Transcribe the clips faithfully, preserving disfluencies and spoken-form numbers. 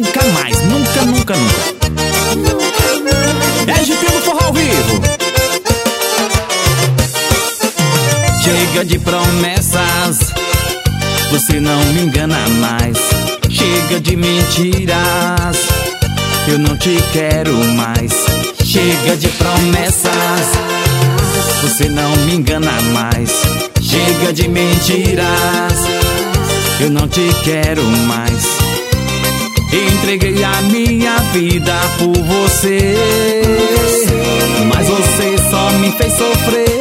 nunca mais, nunca, nunca, nunca. É G P do Forró ao vivo. Chega de promessas, você não me engana mais. Chega de mentiras, eu não te quero mais. Chega de promessas, você não me engana mais. Chega de mentiras, eu não te quero mais. Entreguei a minha vida por você, mas você só me fez sofrer.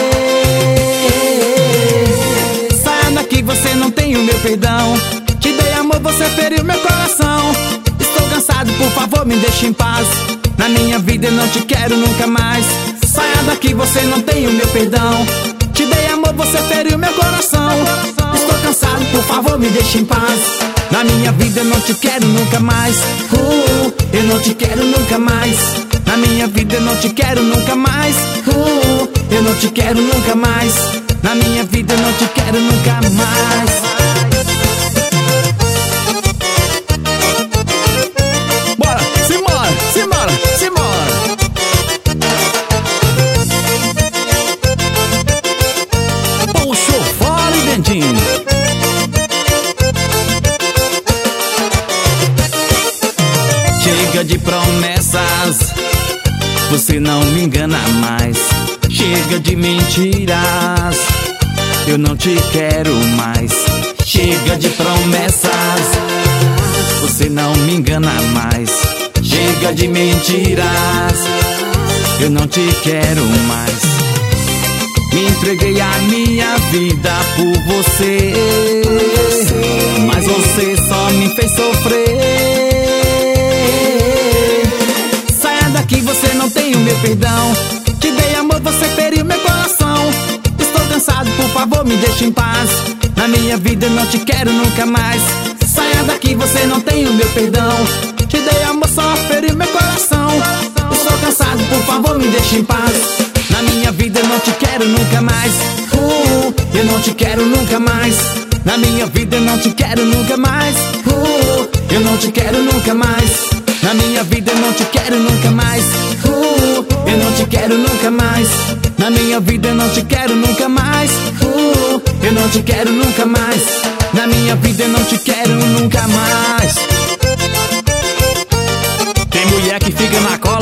Saia daqui, você não tem o meu perdão. Te dei amor, você feriu meu coração. Estou cansado, por favor, me deixe em paz. Na minha vida eu não te quero nunca mais. Saia daqui, você não tem o meu perdão. Te dei amor, você feriu meu coração. Estou cansado, por favor, me deixe em paz. Na minha vida eu não te quero nunca mais. uh, Eu não te quero nunca mais. Na minha vida eu não te quero nunca mais. uh, Eu não te quero nunca mais. Na minha vida eu não te quero nunca mais. Bora, simbora, simbora, simbora. Puxou fora e dentinho. Chega de promessas, você não me engana mais. Chega de mentiras, eu não te quero mais. Chega de promessas, você não me engana mais. Chega de mentiras, eu não te quero mais. Me entreguei a minha vida por você, mas você só me fez sofrer. Daqui você não tem o meu perdão. Te dei amor, você feriu meu coração. Estou cansado, por favor, me deixe em paz. Na minha vida eu não te quero nunca mais. Saia daqui, você não tem o meu perdão. Te dei amor, só feriu meu coração. Estou cansado, por favor, me deixe em paz. Na minha vida eu não te quero nunca mais. uh, Eu não te quero nunca mais. Na minha vida eu não te quero nunca mais. uh, Eu não te quero nunca mais. Na minha vida eu não te quero nunca mais. uh, Eu não te quero nunca mais. Na minha vida eu não te quero nunca mais. uh, Eu não te quero nunca mais. Na minha vida eu não te quero nunca mais. Tem mulher que fica na costa